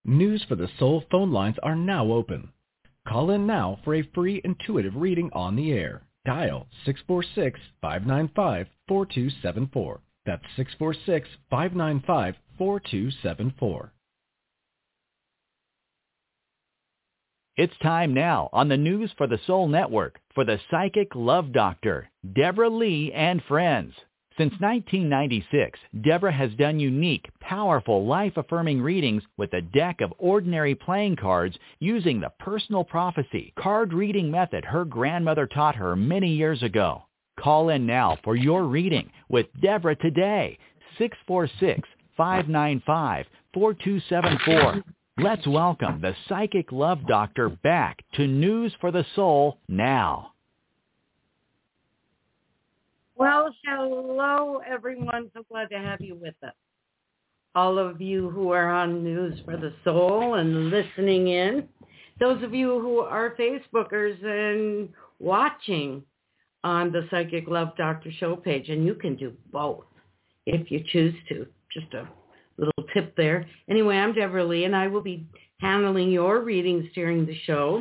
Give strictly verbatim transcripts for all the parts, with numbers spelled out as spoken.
News for the Soul phone lines are now open. Call in now for a free intuitive reading on the air. Dial six four six, five nine five, four two seven four. That's six four six, five nine five, four two seven four. It's time now on the News for the Soul Network for the Psychic Love Doctor, Deborah Lee and Friends. Since nineteen ninety-six, Deborah has done unique, powerful, life-affirming readings with a deck of ordinary playing cards using the personal prophecy card reading method her grandmother taught her many years ago. Call in now for your reading with Deborah today, six four six, five nine five, four two seven four. Let's welcome the Psychic Love Doctor back to News for the Soul now. Well, hello, everyone. So glad to have you with us. All of you who are on News for the Soul and listening in. Those of you who are Facebookers and watching on the Psychic Love Doctor show page. And you can do both if you choose to. Just a little tip there. Anyway, I'm Deborah Lee, and I will be handling your readings during the show.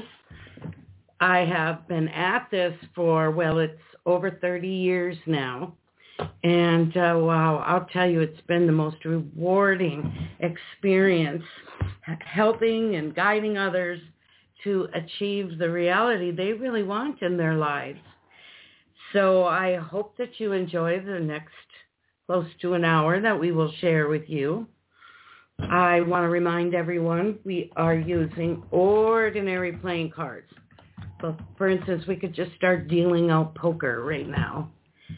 I have been at this for, well, it's over thirty years now. And uh, wow, I'll tell you, it's been the most rewarding experience helping and guiding others to achieve the reality they really want in their lives. So I hope that you enjoy the next close to an hour that we will share with you. I want to remind everyone we are using ordinary playing cards. So, for instance, we could just start dealing out poker right now.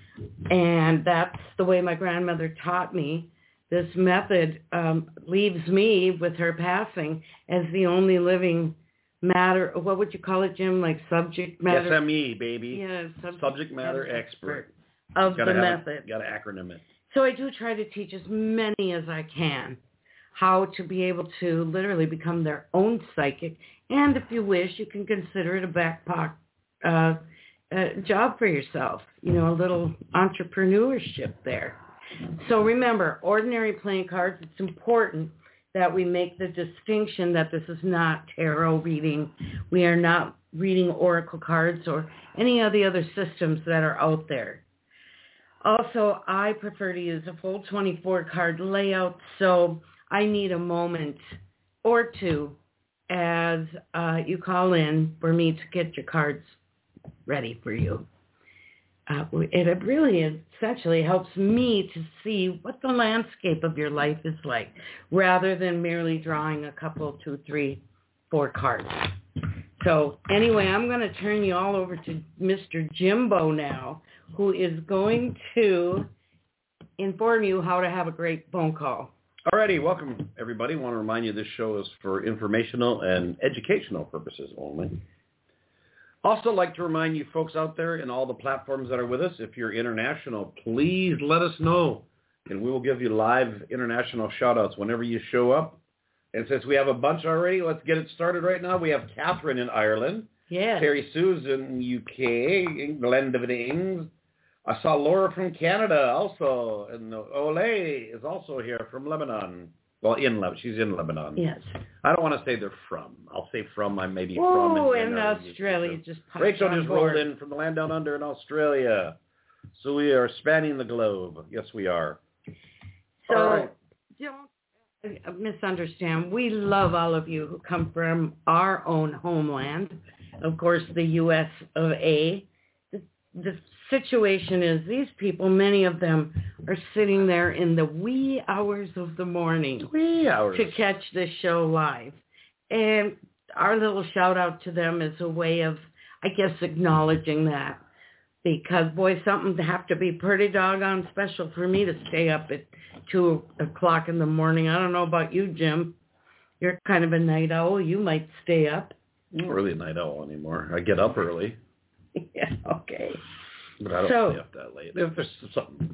And that's the way my grandmother taught me. This method um, leaves me, with her passing, as the only living matter, what would you call it, Jim? Like subject matter? S M E, baby. Yeah, subject, subject matter expert. expert of the method. You got to acronym it. So I do try to teach as many as I can how to be able to literally become their own psychic. And if you wish, you can consider it a back pocket uh, uh, job for yourself, you know, a little entrepreneurship there. So remember, ordinary playing cards, it's important that we make the distinction that this is not tarot reading. We are not reading oracle cards or any of the other systems that are out there. Also, I prefer to use a full twenty-four card layout, so I need a moment or two as uh, you call in for me to get your cards ready for you. Uh, it really essentially helps me to see what the landscape of your life is like, rather than merely drawing a couple, two, three, four cards. So anyway, I'm going to turn you all over to Mister Jimbo now, who is going to inform you how to have a great phone call. Alrighty, welcome everybody. I want to remind you this show is for informational and educational purposes only. Also like to remind you folks out there in all the platforms that are with us, if you're international, please let us know, and we will give you live international shout-outs whenever you show up. And since we have a bunch already, let's get it started right now. We have Catherine in Ireland. Yeah. Terry Sue's in U K, England of Ings. I saw Laura from Canada also, and Olay is also here from Lebanon. Well, in Lebanon. She's in Lebanon. Yes. I don't want to say they're from. I'll say from. I may be Whoa, from. in, in Australia. Just Rachel just board. rolled in from the land down under in Australia. So we are spanning the globe. Yes, we are. So all right. Don't misunderstand. We love all of you who come from our own homeland. Of course, the U S of A. The, the situation is these people, many of them are sitting there in the wee hours of the morning wee hours. to catch this show live. And our little shout out to them is a way of, I guess, acknowledging that. Because, boy, something to have to be pretty doggone special for me to stay up at two o'clock in the morning. I don't know about you, Jim. You're kind of a night owl. You might stay up. I'm not really a night owl anymore. I get up early. Yeah, okay. But I don't so, stay up that late. If there's something,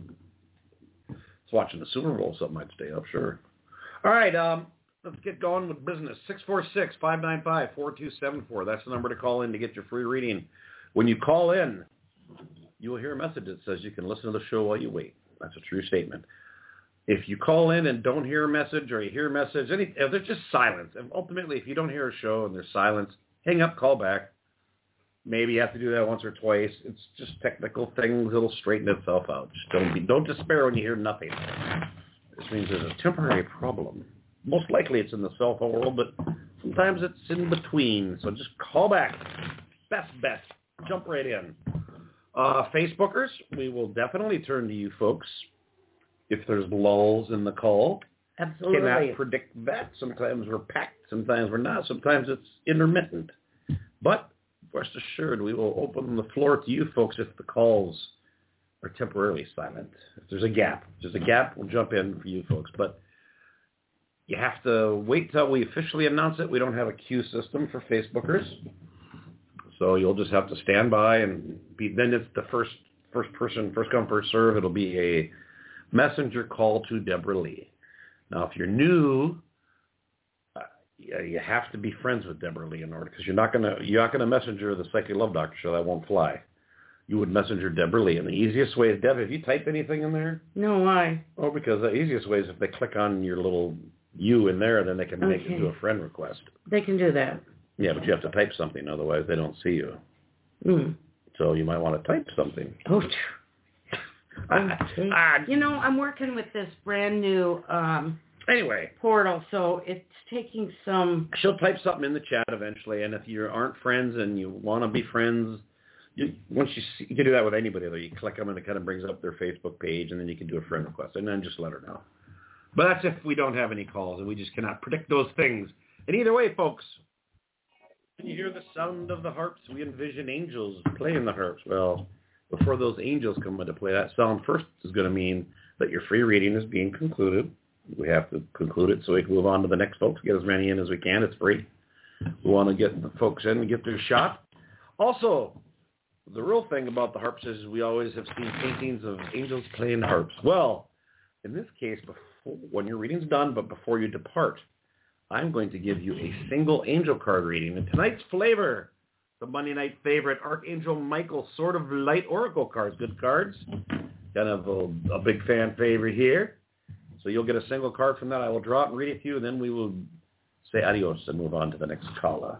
it's watching the Super Bowl, something might stay up, sure. All right, um, let's get going with business. six four six, five nine five, four two seven four. That's the number to call in to get your free reading. When you call in, you will hear a message that says you can listen to the show while you wait. That's a true statement. If you call in and don't hear a message or you hear a message, any, if there's just silence. And ultimately, if you don't hear a show and there's silence, hang up, call back. Maybe you have to do that once or twice. It's just technical things. It'll straighten itself out. Just don't be, don't despair when you hear nothing. This means there's a temporary problem. Most likely it's in the cell phone world, but sometimes it's in between. So just call back. Best bet. Jump right in. Uh, Facebookers, we will definitely turn to you folks if there's lulls in the call. Absolutely. Cannot predict that. Sometimes we're packed. Sometimes we're not. Sometimes it's intermittent. But rest assured, we will open the floor to you folks if the calls are temporarily silent. If there's a gap, if there's a gap, we'll jump in for you folks. But you have to wait till we officially announce it. We don't have a queue system for Facebookers. So you'll just have to stand by and be, then it's the first first person, first come, first serve. It'll be a messenger call to Deborah Lee. Now, if you're new, uh, you have to be friends with Deborah Lee in order, because you're not gonna you're not gonna messenger the Psychic Love Doctor show. That won't fly. You would messenger Deborah Lee, and the easiest way is, Deb, have you typed anything in there? No, why? Oh, because the easiest way is if they click on your little U in there, then they can make Okay. it to a friend request. They can do that. Yeah, but you have to type something, otherwise they don't see you. Mm. So you might want to type something. Oh, okay. You know, I'm working with this brand new um, Anyway, portal, so it's taking some... she'll type something in the chat eventually, and if you aren't friends and you want to be friends, you, once you see, you can do that with anybody, though. You click them and it kind of brings up their Facebook page, and then you can do a friend request, and then just let her know. But that's if we don't have any calls, and we just cannot predict those things. And either way, folks, when you hear the sound of the harps, we envision angels playing the harps. Well, before those angels come into play, that sound first is going to mean that your free reading is being concluded. We have to conclude it so we can move on to the next folks, get as many in as we can. It's free. We want to get the folks in and get their shot. Also, the real thing about the harps is we always have seen paintings of angels playing harps. Well, in this case, before, when your reading's done, but before you depart, I'm going to give you a single angel card reading. And tonight's flavor, the Monday night favorite, Archangel Michael, Sword of Light Oracle cards. Good cards. Kind of a, a big fan favorite here. So you'll get a single card from that. I will draw it and read it to you, and then we will say adios and move on to the next caller.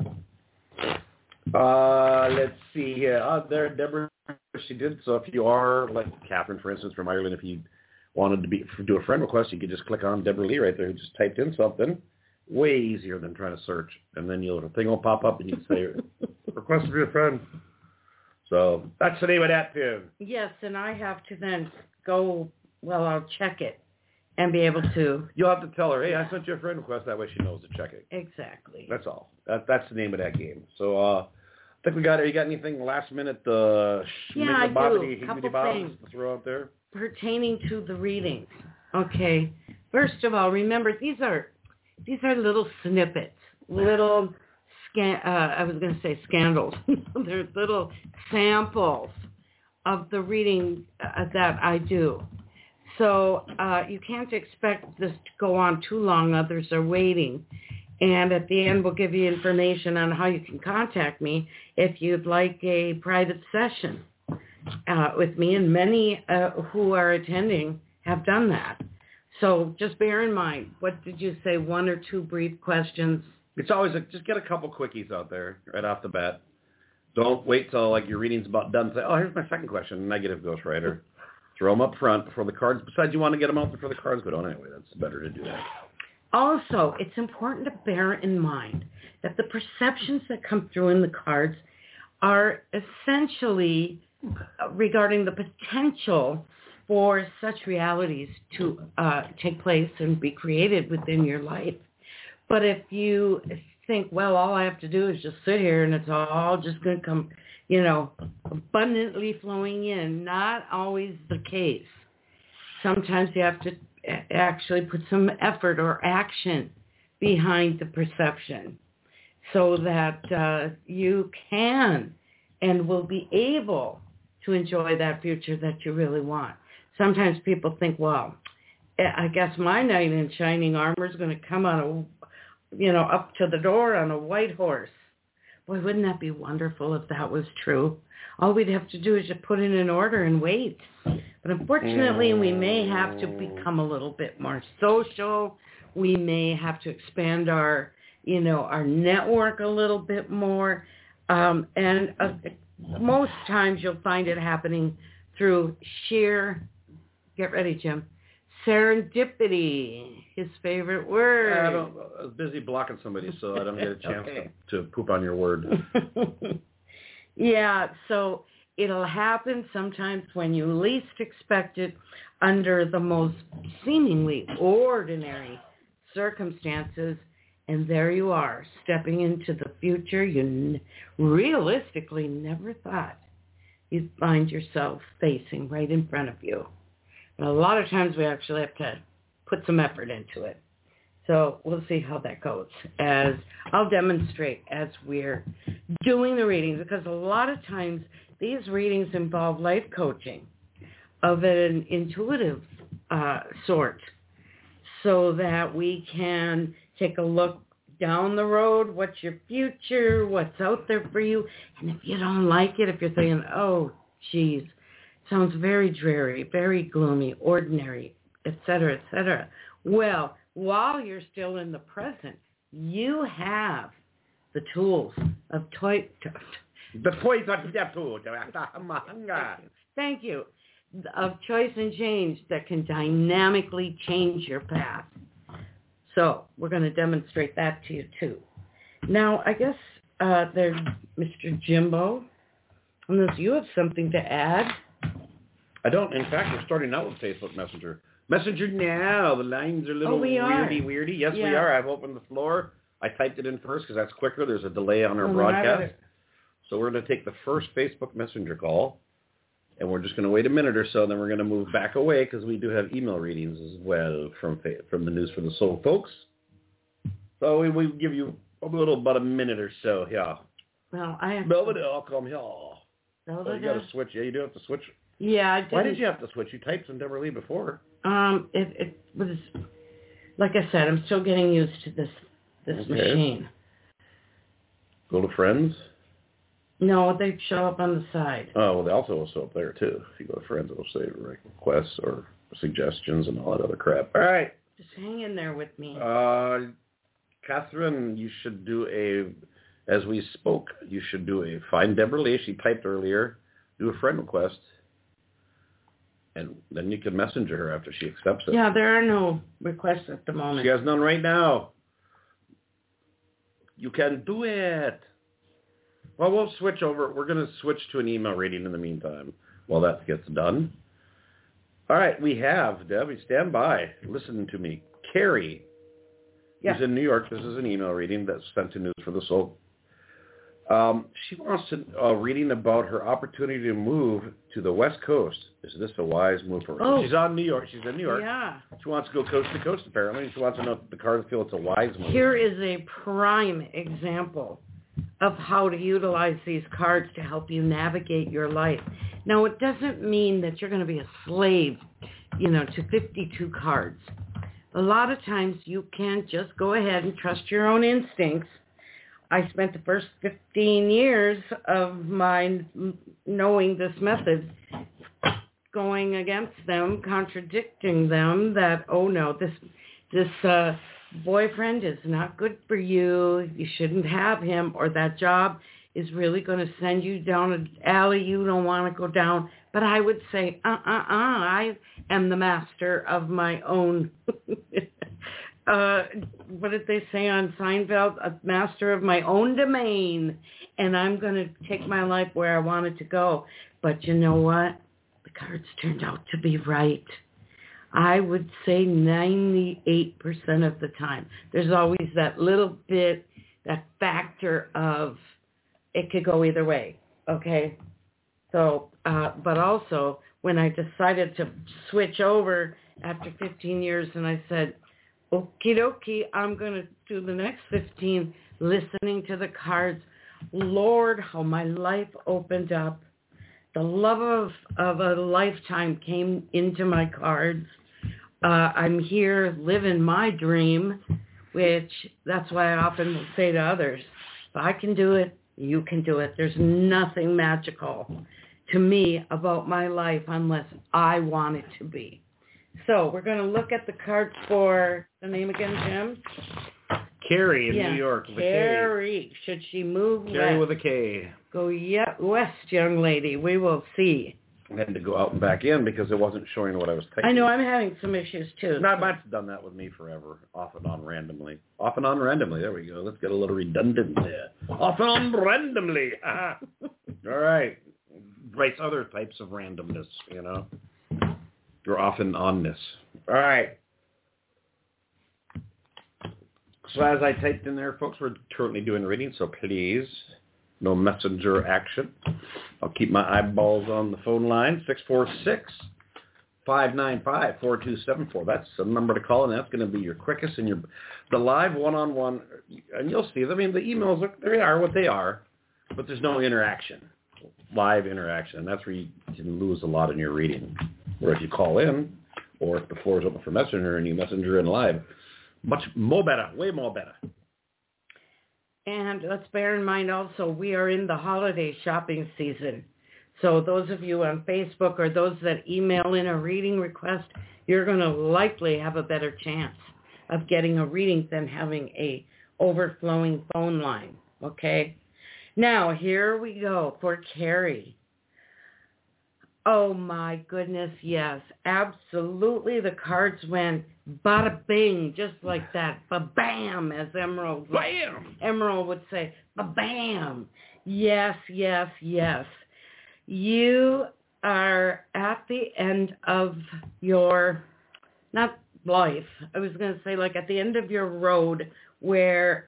Uh, let's see here. Oh, there, Deborah, she did. So if you are, like Catherine, for instance, from Ireland, if you wanted to be do a friend request, you could just click on Deborah Lee right there, who just typed in something. Way easier than trying to search. And then you'll, the thing will pop up, and you can say, request to be a friend. So that's the name of that tune. Yes, and I have to then go, well, I'll check it and be able to. You'll have to tell her, hey, I sent you a friend request. That way she knows to check it. Exactly. That's all. That, that's the name of that game. So uh, I think we got it. You got anything last minute? Uh, yeah, I do. A couple things to throw out there pertaining to the readings. Okay. First of all, remember these are these are little snippets, little scan. Uh, I was going to say scandals. They're little samples of the reading uh, that I do. So uh, you can't expect this to go on too long. Others are waiting. And at the end, we'll give you information on how you can contact me if you'd like a private session uh, with me. And many uh, who are attending have done that. So just bear in mind, what did you say, one or two brief questions? It's always a, just get a couple quickies out there right off the bat. Don't wait till like your reading's about done. Say, oh, here's my second question. Negative ghostwriter. Throw them up front before the cards. Besides, you want to get them out before the cards go down anyway. That's better to do that. Also, it's important to bear in mind that the perceptions that come through in the cards are essentially regarding the potential for such realities to uh, take place and be created within your life. But if you think, well, all I have to do is just sit here and it's all just going to come, you know, abundantly flowing in, not always the case. Sometimes you have to actually put some effort or action behind the perception so that uh, you can and will be able to enjoy that future that you really want. Sometimes people think, well, I guess my knight in shining armor is going to come on a, you know, up to the door on a white horse. Boy, wouldn't that be wonderful if that was true? All we'd have to do is just put in an order and wait. But unfortunately, we may have to become a little bit more social. We may have to expand our, you know, our network a little bit more. Um, and uh, most times you'll find it happening through sheer, get ready, Jim, serendipity, his favorite word. I, don't, I was busy blocking somebody, so I don't get a chance okay. to, to poop on your word. Yeah, so it'll happen sometimes when you least expect it under the most seemingly ordinary circumstances, and there you are, stepping into the future you n- realistically never thought you'd find yourself facing right in front of you. And a lot of times we actually have to put some effort into it. So we'll see how that goes, as I'll demonstrate as we're doing the readings, because a lot of times these readings involve life coaching of an intuitive uh, sort, so that we can take a look down the road, what's your future, what's out there for you. And if you don't like it, if you're thinking, oh, geez, sounds very dreary, very gloomy, ordinary, et cetera, et cetera. Well, while you're still in the present, you have the tools of toy. The toys are Thank you. Of choice and change that can dynamically change your path. So we're going to demonstrate that to you too. Now, I guess uh, there's Mister Jimbo, unless you have something to add. I don't. In fact, we're starting out with Facebook Messenger. Messenger now. The lines are a little oh, we weirdy, are. weirdy. Yes, yeah. we are. I've opened the floor. I typed it in first because that's quicker. There's a delay on our oh, broadcast. So we're going to take the first Facebook Messenger call, and we're just going to wait a minute or so. Then we're going to move back away because we do have email readings as well from from the News for the Soul folks. So we we give you a little about a minute or so. Yeah. Well, I have. Belvedere, I'll come here. Oh, you got to switch. Yeah, you do have to switch. Yeah, I did. Why did you have to switch? You typed some Deborah Lee before. Um, it it was like I said. I'm still getting used to this this okay. machine. Go to friends. No, they show up on the side. Oh, well, they also will show up there too. If you go to friends, it'll say requests or suggestions and all that other crap. All right. Just hang in there with me. Uh, Catherine, you should do a, as we spoke, you should do a find Deborah Lee. She typed earlier. Do a friend request. And then you can messenger her after she accepts it. Yeah, there are no requests at the moment. She has none right now. You can do it. Well, we'll switch over. We're going to switch to an email reading in the meantime while that gets done. All right, we have, Debbie, stand by. Listen to me. Carrie, yeah. who's in New York. This is an email reading that's sent to News for the Soul. Um, she wants to, a uh, reading about her opportunity to move to the West Coast. Is this a wise move for her? Oh. She's on New York. She's in New York. Yeah. She wants to go coast to coast, apparently. She wants to know if the cards feel it's a wise move. Here is a prime example of how to utilize these cards to help you navigate your life. Now, it doesn't mean that you're going to be a slave, you know, to fifty-two cards. A lot of times you can just go ahead and trust your own instincts. I spent the first fifteen years of my knowing this method going against them, contradicting them, that, oh no, this this uh, boyfriend is not good for you, you shouldn't have him, or that job is really going to send you down an alley you don't want to go down. But I would say, uh-uh-uh, I am the master of my own... Uh, what did they say on Seinfeld? A master of my own domain, and I'm going to take my life where I want it to go. But you know what? The cards turned out to be right. I would say ninety-eight percent of the time. There's always that little bit, that factor of it could go either way, okay? So, uh, but also, when I decided to switch over after fifteen years, and I said, okie dokie, I'm going to do the next fifteen listening to the cards. Lord, how my life opened up. The love of, of a lifetime came into my cards. Uh, I'm here living my dream, which that's why I often will say to others, if I can do it, you can do it. There's nothing magical to me about my life unless I want it to be. So we're going to look at the cards for the name again, Jim? Carrie in yeah. New York with Carrie. a K. Should she move Carrie west? with a K. Go yeah, west, young lady. We will see. I had to go out and back in because it wasn't showing what I was typing. I know I'm having some issues too. Not much done that with me forever. Off and on randomly. Off and on randomly. There we go. Let's get a little redundant there. Off and on randomly. All right. Writes other types of randomness, you know. Or off and onness. All right. So as I typed in there, folks, we're currently doing readings, so please, no messenger action. I'll keep my eyeballs on the phone line, six four six, five nine five, four two seven four. That's the number to call, and that's going to be your quickest and your the live one-on-one. And you'll see, I mean, the emails, look, they are what they are, but there's no interaction, live interaction. And that's where you can lose a lot in your reading. Or if you call in, or if the floor is open for messenger and you messenger in live, much more better, way more better. And let's bear in mind also, we are in the holiday shopping season. So those of you on Facebook or those that email in a reading request, you're going to likely have a better chance of getting a reading than having a overflowing phone line. Okay? Now, here we go for Carrie. Oh, my goodness, yes. Absolutely, the cards went bada bing, just like that. Ba-bam, as Emerald, Bam! Emerald would say. Ba-bam. Yes, yes, yes. You are at the end of your, not life, I was going to say like at the end of your road where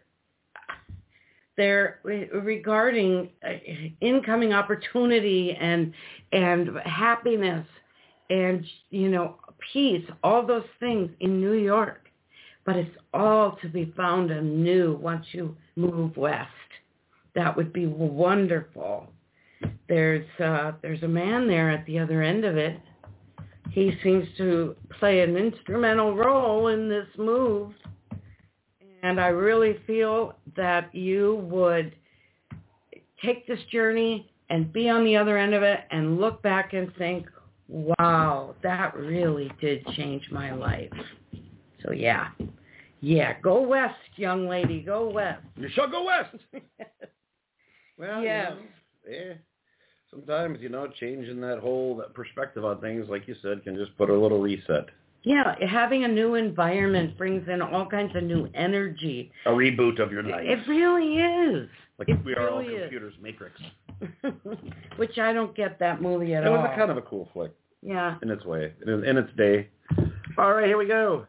they're regarding incoming opportunity and and happiness and, you know, peace, all those things in New York. But it's all to be found anew once you move west. That would be wonderful. There's uh, there's a man there at the other end of it. He seems to play an instrumental role in this move. And I really feel that you would take this journey and be on the other end of it and look back and think, wow, that really did change my life. So, yeah. Yeah, go west, young lady. Go west. You shall go west. Well, yes. You know, yeah. Sometimes, you know, changing that whole that perspective on things, like you said, can just put a little reset. Yeah, having a new environment brings in all kinds of new energy. A reboot of your life. It really is. Like it we are all really computers, is. Matrix. Which I don't get that movie at it all. It was a kind of a cool flick. Yeah. In its way. In, in its day. All right, here we go.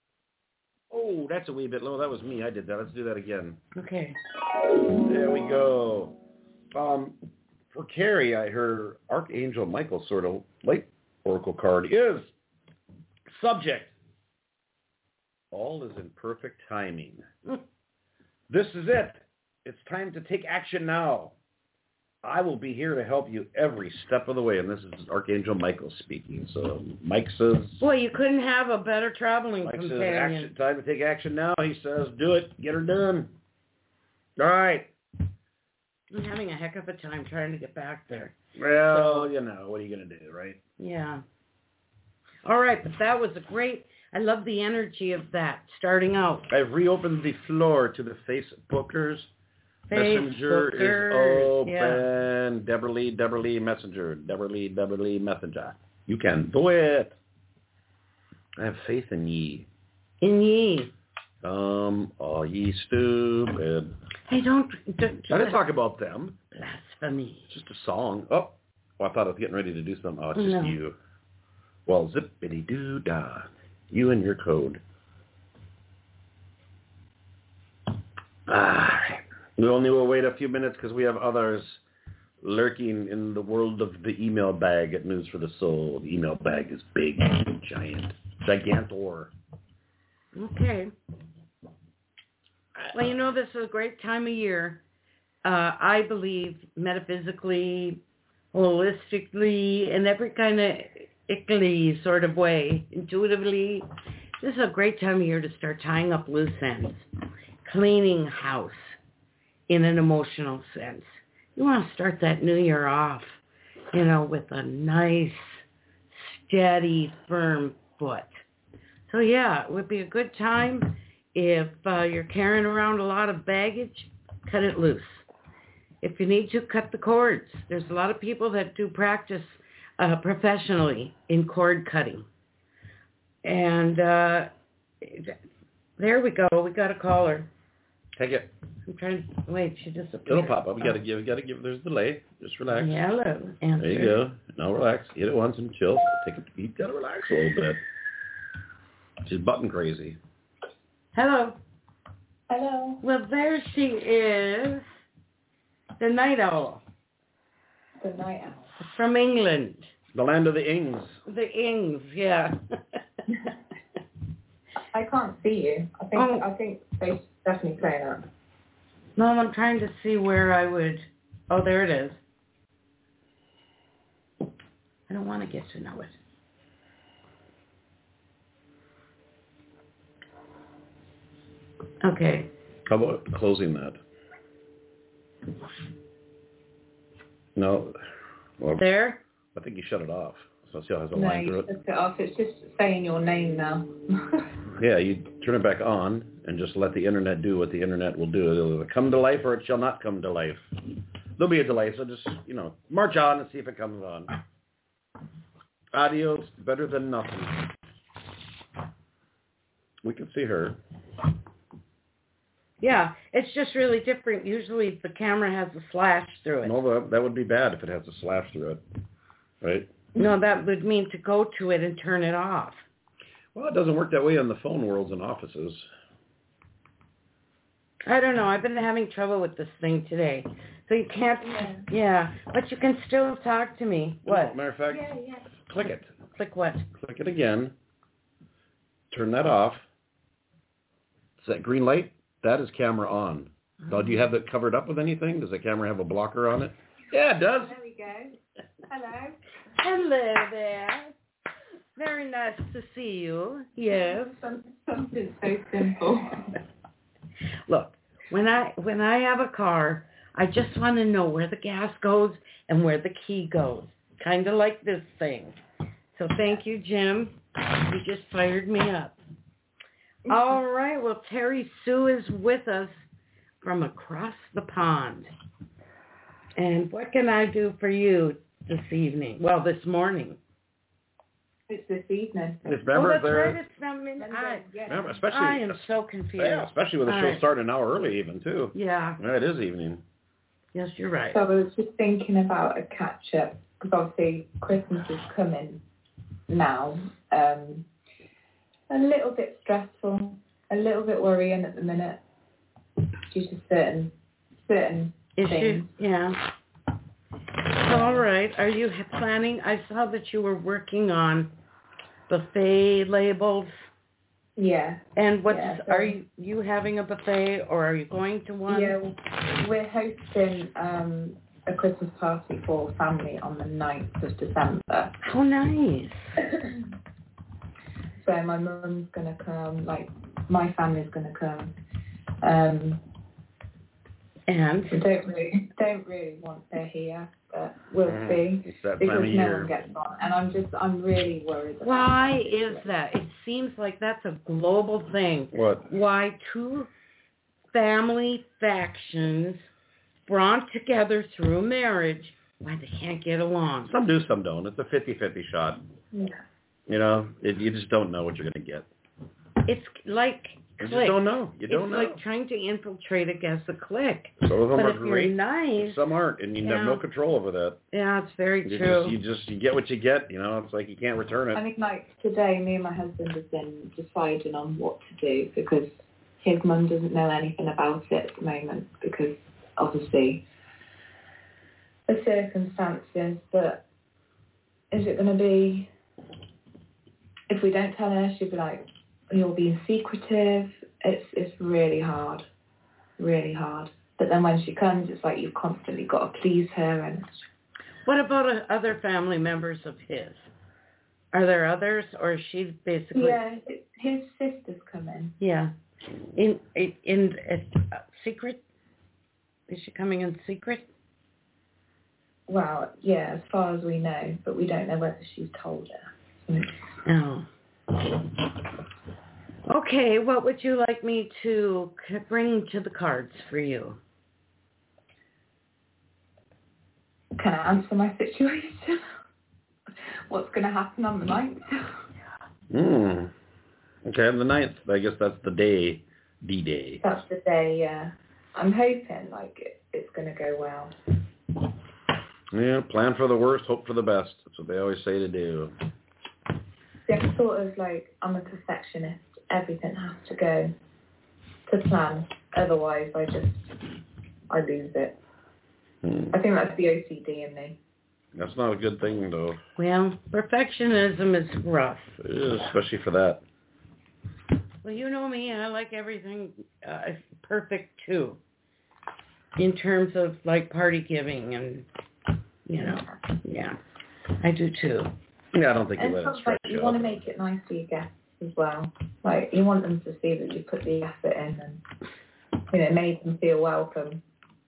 Oh, that's a wee bit low. That was me. I did that. Let's do that again. Okay. There we go. Um, for Carrie, I heard Archangel Michael sort of light oracle card is subject. All is in perfect timing. This is it. It's time to take action now. I will be here to help you every step of the way. And this is Archangel Michael speaking. So Mike says... Boy, you couldn't have a better traveling Mike companion. says, action, time to take action now. He says, do it. Get her done. All right. I'm having a heck of a time trying to get back there. Well, so, you know, what are you going to do, right? Yeah. All right, but that was a great... I love the energy of that, starting out. I've reopened the floor to the Facebookers. Messenger is open. Yeah. Deborah Lee, Deborah Lee Messenger. Deborah Lee, Deborah Lee Messenger. You can do it. I have faith in ye. In ye. Um, are ye stupid? Hey, don't... don't I didn't talk about them. Blasphemy. It's just a song. Oh, well, I thought I was getting ready to do something. Oh, it's just no. you. Well, zippity-doo-dah. You and your code. All right. We only will wait a few minutes because we have others lurking in the world of the email bag at News for the Soul. The email bag is big, giant, gigantor. Okay. Well, you know, this is a great time of year. Uh, I believe metaphysically, holistically, in every kind of ickly sort of way, intuitively. This is a great time of year to start tying up loose ends, cleaning house in an emotional sense. You want to start that new year off you know, with a nice, steady, firm foot. So yeah, it would be a good time if uh, you're carrying around a lot of baggage, cut it loose. If you need to, cut the cords. There's a lot of people that do practice uh, professionally in cord cutting. And uh, there we go. We got a caller. Take it. I'm trying to, wait, she disappeared. It'll pop up. We got to give, we got to give, there's a delay. Just relax. Hello. Answer. There you go. Now relax. Hit it once and chill. Take it. You got to relax a little bit. She's button crazy. Hello. Hello. Well, there she is. The night owl. The night owl. From England. The land of the Ings. The Ings, yeah. I can't see you. I think Oh. I think they definitely play that. No, I'm trying to see where I would... Oh, there it is. I don't want to get to know it. Okay. How about closing that? No. Well, There? I think you shut it off. So it still has a No, line through you it. shut it off. It's just saying your name now. Yeah, you turn it back on and just let the internet do what the internet will do. It'll either come to life or it shall not come to life. There'll be a delay, so just, you know, march on and see if it comes on. Audio's better than nothing. We can see her. Yeah, it's just really different. Usually the camera has a slash through it. No, that, that would be bad if it has a slash through it, right? No, that would mean to go to it and turn it off. Well, it doesn't work that way in the phone worlds and offices. I don't know. I've been having trouble with this thing today. So you can't, yeah, yeah but you can still talk to me. What? Matter of fact, yeah, yeah. click it. Click what? Click it again. Turn that off. Is that green light? That is camera on. Now, do you have it covered up with anything? Does the camera have a blocker on it? Yeah, it does. There we go. Hello. Hello there. Very nice to see you. Yes. Some, something so simple. Look, when I when I have a car, I just want to know where the gas goes and where the key goes. Kind of like this thing. So thank you, Jim. You just fired me up. All right. Well, Terry Sue is with us from across the pond. And what can I do for you this evening? Well, this morning. It's this evening. It's Oh, remember that's there. right. It's not midnight. I, Yeah. Remember, especially. I am so confused. Yeah, especially with the All show right. starting an hour early, even too. Yeah. Yeah, it is evening. Yes, you're right. So I was just thinking about a catch-up, because obviously Christmas is coming now. Um, a little bit stressful, a little bit worrying at the minute, due to certain, certain Issue? things. Yeah. All right. Are you ha- planning? I saw that you were working on buffet labels. Yeah. And what's, Yeah, so- are you, you having a buffet or are you going to one? Yeah, we're hosting um, a Christmas party for family on the ninth of December. How nice. So my mum's going to come, like, my family's going to come. Um, And? I don't really, don't really want her here, but we'll Mhm. see. It's that Because time of no year. one gets on. And I'm just, I'm really worried about Why it. is that? It seems like that's a global thing. What? Why two family factions brought together through marriage, why they can't get along. Some do, some don't. It's a fifty-fifty shot. Yeah. You know, it, you just don't know what you're going to get. It's like You click. just don't know. You don't it's know. like trying to infiltrate against a click. Some of them But are if great. you're nice, Some aren't, and you Yeah. have no control over that. yeah, it's very You true. just, you just you get what you get. You know, it's like you can't return I it. think, like, today, me and my husband have been deciding on what to do because his mum doesn't know anything about it at the moment because, obviously, the circumstances. But is it going to be, if we don't tell her, she'll be like, you're being secretive. It's it's really hard, really hard. But then when she comes, it's like you've constantly got to please her. And What about uh, other family members of his? Are there others, or is she basically? yeah, it, his sister's coming. Yeah. In in, in uh, secret? Is she coming in secret? well, yeah, as far as we know, but we don't know whether she's told her. Oh. Okay, what would you like me to bring to the cards for you? Can I answer my situation? What's going to happen on the ninth? Hmm. Okay, on the ninth, I guess that's the day, D-Day. That's the day, yeah. I'm hoping, like, it, it's going to go well. Yeah, plan for the worst, hope for the best. That's what they always say to do. Yeah, sort of like, I'm a perfectionist. Everything has to go to plan. Otherwise, I just, I lose it. Hmm. I think that's the O C D in me. That's not a good thing, though. Well, perfectionism is rough. It is, especially for that. Well, you know me, I like everything uh, perfect, too. In terms of, like, party giving and, you know, yeah. I do, too. Yeah, I don't think you And let it sometimes stretch you you want to out. make it nice for your guests as well. Like, you want them to see that you put the effort in and, you know, made them feel welcome.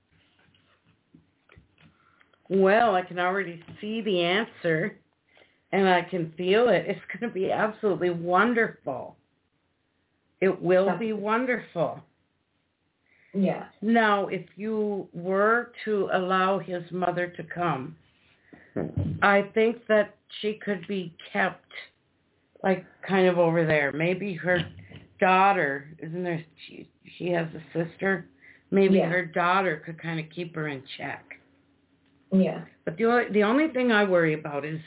Well, I can already see the answer, and I can feel it. It's going to be absolutely wonderful. It will That's be wonderful. Yeah. Now, if you were to allow his mother to come, I think that she could be kept, like, kind of over there. Maybe her daughter, isn't there, she, she has a sister? Maybe Yeah. her daughter could kind of keep her in check. Yeah. But the only, the only thing I worry about is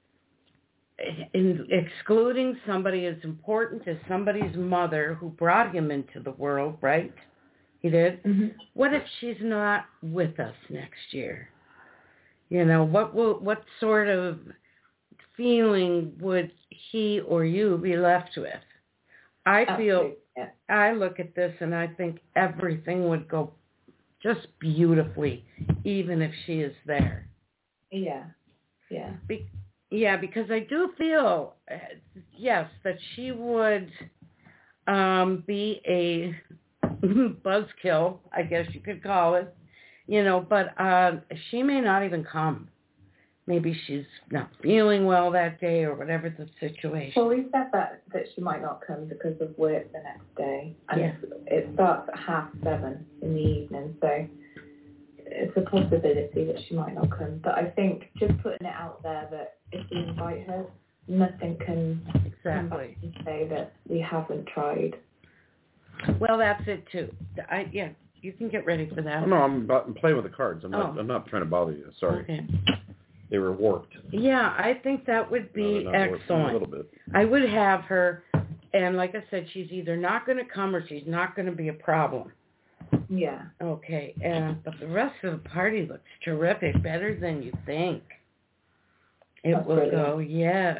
in excluding somebody as important as somebody's mother who brought him into the world, right? He did. Mm-hmm. What if she's not with us next year? You know, what will, what sort of feeling would he or you be left with? I feel, Absolutely. Yeah. I look at this and I think everything would go just beautifully, even if she is there. Yeah. Yeah. Be- yeah, because I do feel, uh, yes, that she would um, be a buzzkill, I guess you could call it, you know, but uh, she may not even come. Maybe she's not feeling well that day or whatever the situation. Well, we said that, that she might not come because of work the next day. And Yeah. it, it starts at half seven in the evening, so it's a possibility that she might not come. But I think just putting it out there that if we invite her, nothing can come back Exactly. and say that we haven't tried. Well, that's it too. I yeah, you can get ready for that. Oh, no, I'm, about, I'm playing with the cards. I'm not. Oh. I'm not trying to bother you. Sorry. Okay. They were warped. Yeah, I think that would be No, they're not warped. excellent. A little bit. I would have her, and like I said, she's either not going to come or she's not going to be a problem. Yeah. Okay, and but the rest of the party looks terrific, better than you think. It That's will brilliant. go, yes.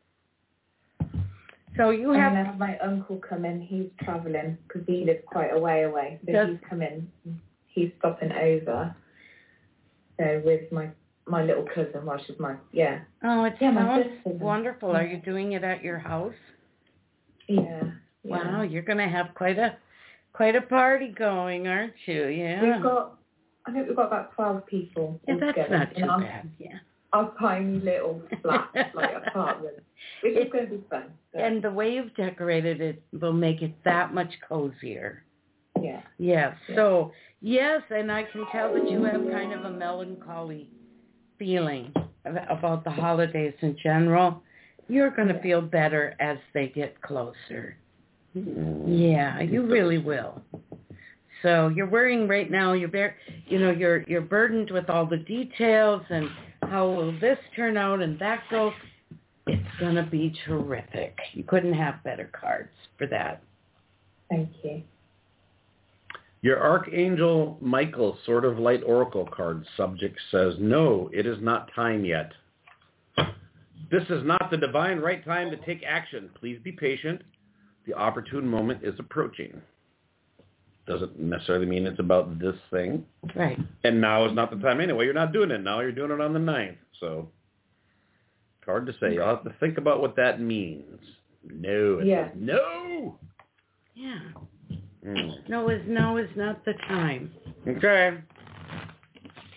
So you I'm have, going to have my uncle come in. He's travelling because he lives quite a way away. So Does- he's coming. He's stopping over. So with my my little cousin, well, she's my, yeah. oh, it Yeah, my sounds sister. wonderful. Are Yeah. you doing it at your house? Yeah. yeah. Wow, you're going to have quite a quite a party going, aren't you? Yeah. We've got, I think we've got about twelve people yeah, that's altogether not in too our, bad. Yeah. our tiny little flat, like apartment, which It- is going to be fun. So, And the way you've decorated it will make it that much cozier. yeah. Yes. Yeah. So, yes, and I can tell that you have kind of a melancholy feeling about the holidays in general. You're going to Yeah. feel better as they get closer. Yeah, you really will. So you're worrying right now. You're, very, you know, you're you're burdened with all the details and how will this turn out and that go. It's going to be terrific. You couldn't have better cards for that. Thank you. Your Archangel Michael Sword of Light Oracle card subject says, no, it is not time yet. This is not the divine right time to take action. Please be patient. The opportune moment is approaching. Doesn't necessarily mean it's about this thing. Right. And now is not the time anyway. You're not doing it now. You're doing it on the ninth. So, hard to say. You'll have to think about what that means. No. It Yeah. says no. Yeah. Mm. No is no is not the time. Okay.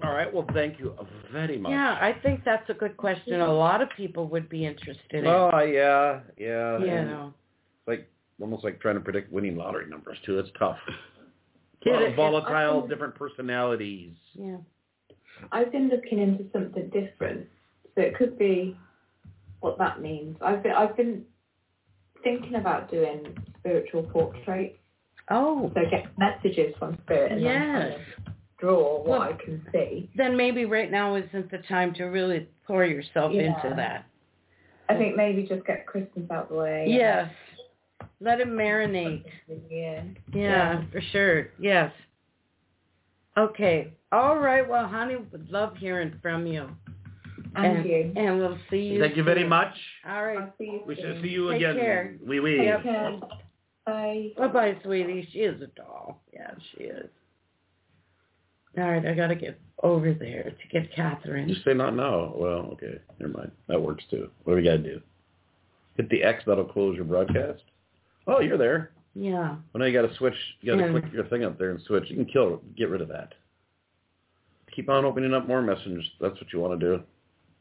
All right. Well, thank you very much. Yeah, I think that's a good question. A lot of people would be interested in. Oh, yeah, yeah. You and know. It's like almost like trying to predict winning lottery numbers, too. It's tough. It- Well, it- volatile, different personalities. Yeah. I've been looking into something different, so it could be what that means. I've been I've been thinking about doing spiritual portraits. Oh. So get messages from spirit and then kind Yes. of draw what Well, I can see. Then maybe right now isn't the time to really pour yourself Yeah. into that. I think maybe just get Christmas out the way. Yes. Let it marinate. Yeah. Yeah, Yeah. for sure. Yes. Okay. All right. Well, honey, would love hearing from you. And, And, you. and we'll see you Thank you very soon. much. All right. I'll see you We soon. shall see you Take again. care. Oui, oui. Take care. Bye. Bye-bye, sweetie. She is a doll. Yeah, she is. All right. I got to get over there to get Catherine. You say not now. Well, okay. Never mind. That works, too. What do we got to do? Hit the X. That'll close your broadcast. Oh, you're there. Yeah. Well, now you got to switch. You got to Yeah. click your thing up there and switch. You can kill, get rid of that. Keep on opening up more messengers. That's what you want to do.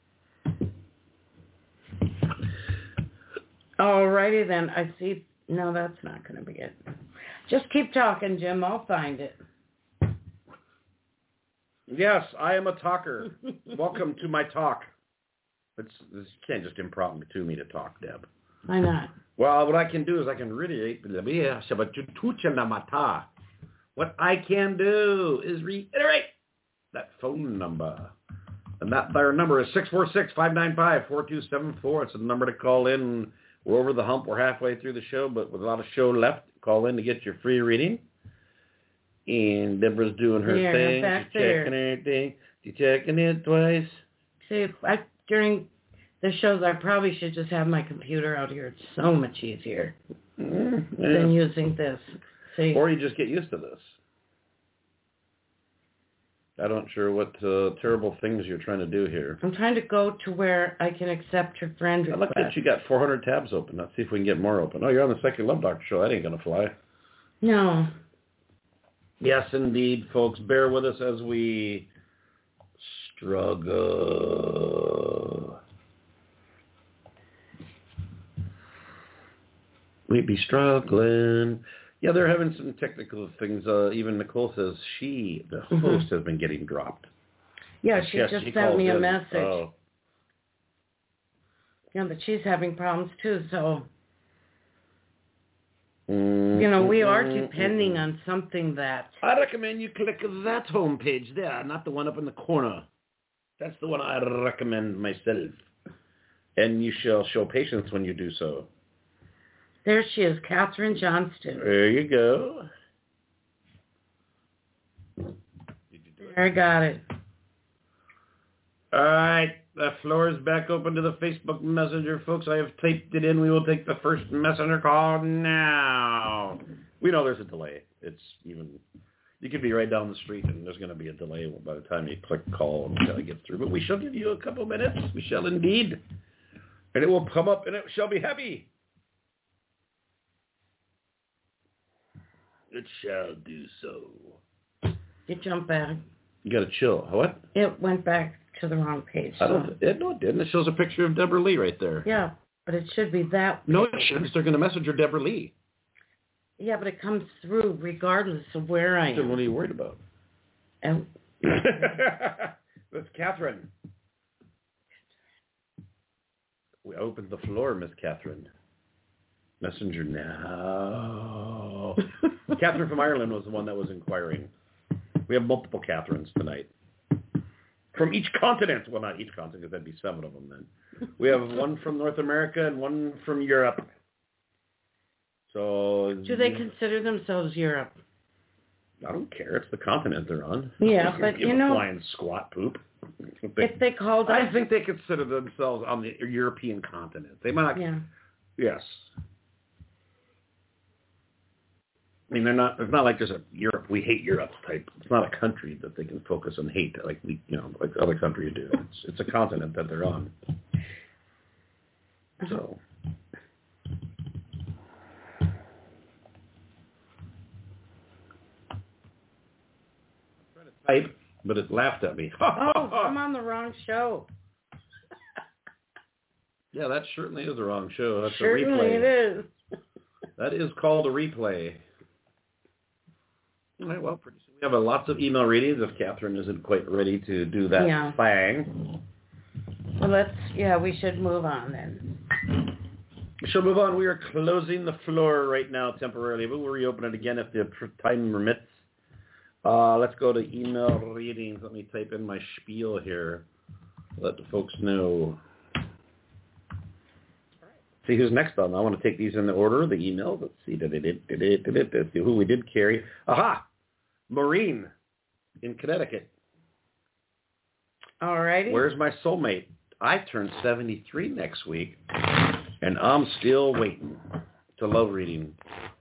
All righty then. I see. No, that's not going to be it. Just keep talking, Jim. I'll find it. Yes, I am a talker. Welcome to my talk. It's, it's, you can't just impromptu me to talk, Deb. Why not? Well, what I can do is I can reiterate. What I can do is reiterate that phone number. And that their number is six four six, five nine five, four two seven four. It's a number to call in. We're over the hump. We're halfway through the show, but with a lot of show left, call in to get your free reading. And Deborah's doing her Here, thing. back She's there. checking everything. She's checking it twice. See, if I, during the shows, I probably should just have my computer out here. It's so much easier Mm, than yeah. using this. See, Or you just get used to this. I'm not sure what uh, terrible things you're trying to do here. I'm trying to go to where I can accept her friend I look request. at you got four hundred tabs open. Let's see if we can get more open. Oh, you're on the Psychic Love Doctor show. That ain't going to fly. No. Yes, indeed, folks. Bear with us as we struggle. We be struggling. Yeah, they're having some technical things. Uh, even Nicole says she, the host, Mhm. has been getting dropped. Yeah, she Yes, just she sent called me a in. message. Oh. Yeah, but she's having problems too, so, Mm, you know, we are mm, depending mm, mm. on something that, I recommend you click that homepage there, not the one up in the corner. That's the one I recommend myself. And you shall show patience when you do so. there she is, Catherine Johnston. There you go. Did you do it? There, I got it. All right. The floor is back open to the Facebook Messenger, folks. I have typed it in. We will take the first messenger call now. We know there's a delay. It's even... You could be right down the street, and there's going to be a delay by the time you click call and try to get through. But we shall give you a couple minutes. We shall indeed. And it will come up, and it shall be happy. It shall do so. It jumped back. You got to chill. What? It went back to the wrong page. I So. don't. It, no, it didn't. It shows a picture of Deborah Lee right there. Yeah, but it should be that. No, it shouldn't. They're going to message her Deborah Lee. Yeah, but it comes through regardless of where I Then am. what are you worried about? And That's Catherine. We opened the floor, Miss Catherine. Messenger now. Catherine from Ireland was the one that was inquiring. We have multiple Catherines tonight. From each continent. Well, not each continent, because that'd be seven of them then. We have one from North America and one from Europe. So do they consider themselves Europe? I don't care. It's the continent they're on. Yeah, but Give you a know, flying squat poop. if they called I us, think they consider themselves on the European continent. They might not. yeah, Yes. I mean, they're not. It's not like there's a Europe. We hate Europe type. It's not a country that they can focus on hate like we, you know, like other countries do. It's, it's a continent that they're on. So. Type. but it laughed at me. Oh, I'm on the wrong show. Yeah, that certainly is the wrong show. That's certainly a replay. It is. That is called a replay. All right, well, pretty soon we have a, lots of email readings if Catherine isn't quite ready to do that yeah. thing. Well, let's, yeah, we should move on then. We shall move on. We are closing the floor right now temporarily, but we'll reopen it again if the time permits. Uh, let's go to email readings. Let me type in my spiel here. Let the folks know. See who's next on. I want to take these in the order of the email. Let's see. Let's see who we did carry. Aha! Maureen in Connecticut. All righty. Where's my soulmate? I turn seventy-three next week, and I'm still waiting to love reading.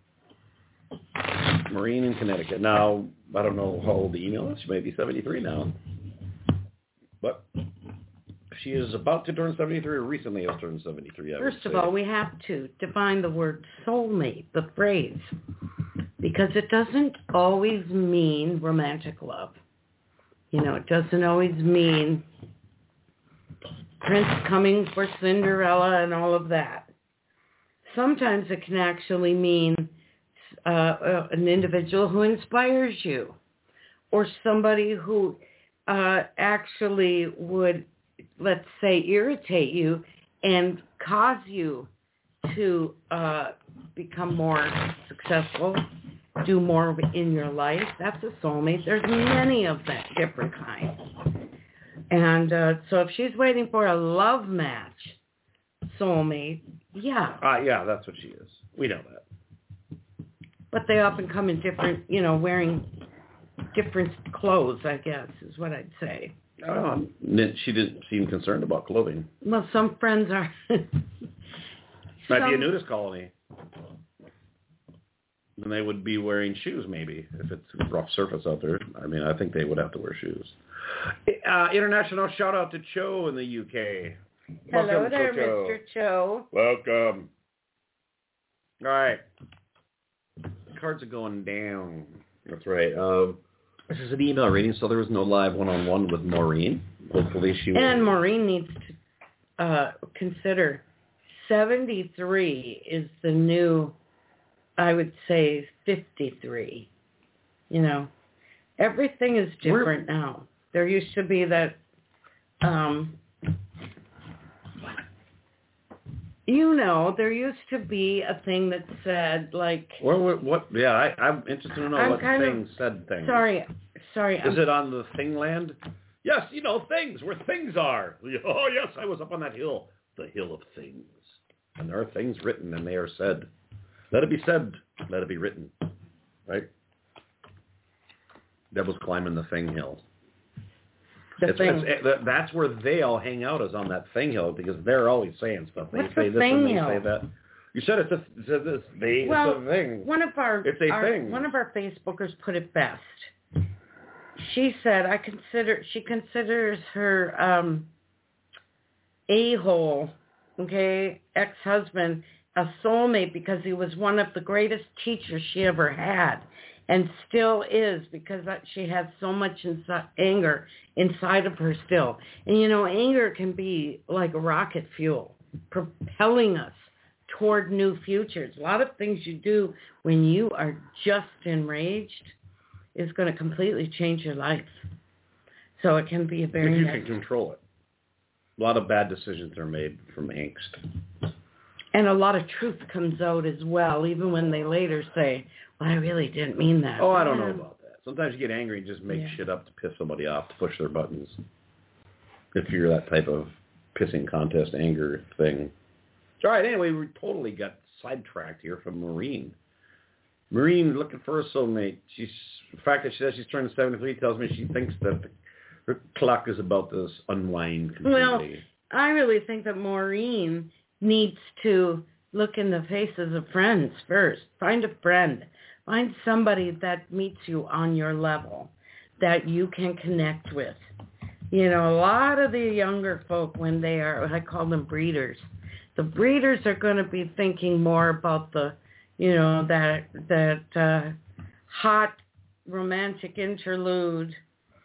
Maureen in Connecticut. Now, I don't know how old the email is. She may be seventy-three now. But she is about to turn seventy-three, or recently has turned seventy-three. I First of all, we have to define the word soulmate, the phrase, because it doesn't always mean romantic love. You know, it doesn't always mean Prince coming for Cinderella and all of that. Sometimes it can actually mean uh, uh, an individual who inspires you, or somebody who uh, actually would, let's say, irritate you and cause you to uh, become more successful, do more in your life. That's a soulmate. There's many of that different kinds. And uh, so if she's waiting for a love match soulmate, yeah. Uh, yeah, that's what she is. We know that. But they often come in different, you know, wearing different clothes, I guess, is what I'd say. Oh, she didn't seem concerned about clothing. Well, some friends are. Might some... be a nudist colony. Then they would be wearing shoes, maybe, if it's a rough surface out there. I mean, I think they would have to wear shoes. Uh, international shout-out to Cho in the U K. Hello Welcome, there, Cho. Mister Cho. Welcome. All right. The cards are going down. That's right. Um, this is an email reading, so there was no live one-on-one with Maureen. Hopefully she will. And Maureen needs to uh, consider seventy-three is the new, I would say, fifty-three. You know, everything is different We're, now. There used to be that, um, you know, there used to be a thing that said, like... What, what, what yeah, I, I'm interested to know I'm what thing of, said things. Sorry, sorry. Is I'm, it on the thing land? Yes, you know, things, where things are. Oh, yes, I was up on that hill, the hill of things. And there are things written, and they are said. Let it be said, let it be written. Right? Devil's climbing the thing hill. The it's, thing. It's, it, that's where they all hang out, is on that thing hill, because they're always saying stuff. They What's say the this thing and they hill? say that. You said it's a, it's a, it's they, well, it's a thing. One of our, it's a our thing. One of our Facebookers put it best. She said, "I consider." She considers her um, a-hole, okay, ex-husband, a soulmate because he was one of the greatest teachers she ever had, and still is, because she has so much insi- anger inside of her still. And you know, anger can be like a rocket fuel, propelling us toward new futures. A lot of things you do when you are just enraged is going to completely change your life. So it can be a very... If you nice... can control it. A lot of bad decisions are made from angst. And a lot of truth comes out as well, even when they later say, well, I really didn't mean that. Oh, I don't know about that. Sometimes you get angry and just make yeah. shit up to piss somebody off, to push their buttons. If you're that type of pissing contest anger thing. All right, anyway, we totally got sidetracked here from Maureen. Maureen looking for a soulmate. She's, the fact that she says she's turning seventy-three tells me she thinks that the, her clock is about to unwind completely. Well, I really think that Maureen needs to look in the faces of friends first. Find a friend. Find somebody that meets you on your level, that you can connect with. You know, a lot of the younger folk, when they are, I call them breeders, the breeders are going to be thinking more about the, you know, that that uh, hot romantic interlude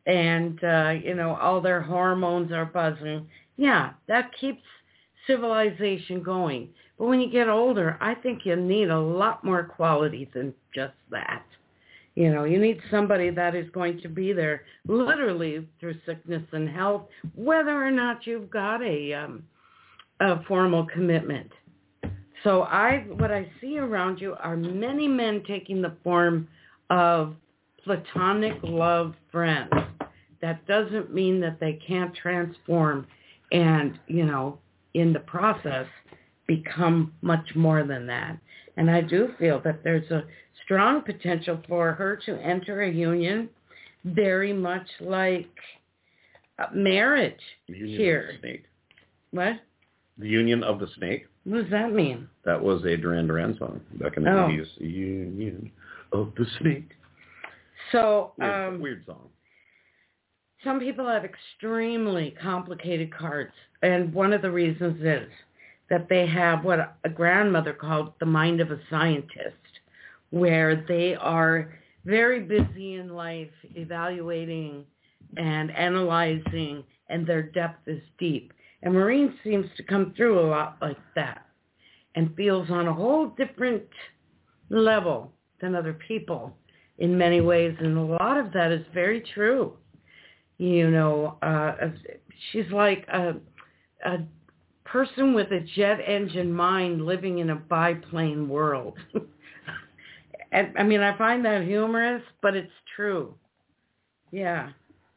and, uh, you know, all their hormones are buzzing. Yeah, that keeps civilization going. But when you get older, I think you need a lot more quality than just that. You know, you need somebody that is going to be there literally through sickness and health, whether or not you've got a, um, a formal commitment. So I, what I see around you are many men taking the form of platonic love friends. That doesn't mean that they can't transform and, you know, in the process become much more than that. And I do feel that there's a strong potential for her to enter a union very much like uh, marriage the union here. Of the snake. What? The Union of the Snake. What does that mean? That was a Duran Duran song back in the Oh. eighties. Union of the Snake. So, Weird, um, weird song. some people have extremely complicated cards, and one of the reasons is that they have what a grandmother called the mind of a scientist, where they are very busy in life evaluating and analyzing, and their depth is deep. And Maureen seems to come through a lot like that and feels on a whole different level than other people in many ways, and a lot of that is very true. You know, uh, she's like a, a person with a jet engine mind living in a biplane world. And, I mean, I find that humorous, but it's true. Yeah.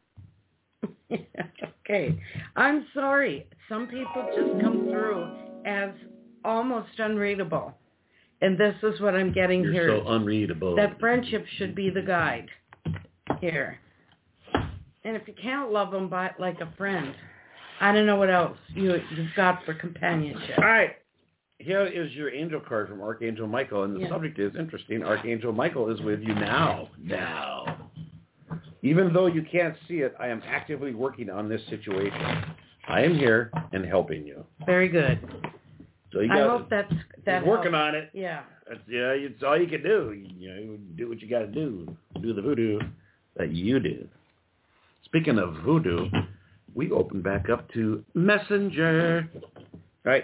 Okay. I'm sorry. Some people just come through as almost unreadable. And this is what I'm getting You're here. so unreadable. That friendship should be the guide here. And if you can't love them by, like a friend, I don't know what else you, you've got for companionship. All right. Here is your angel card from Archangel Michael, and the Yeah. subject is interesting. Archangel Michael is with you now. Now. Even though you can't see it, I am actively working on this situation. I am here and helping you. Very good. So you I got hope that's that working helps. on it. Yeah. That's, yeah, it's all you can do. You know, do what you got to do. Do the voodoo that you do. Speaking of voodoo, we open back up to Messenger. Right?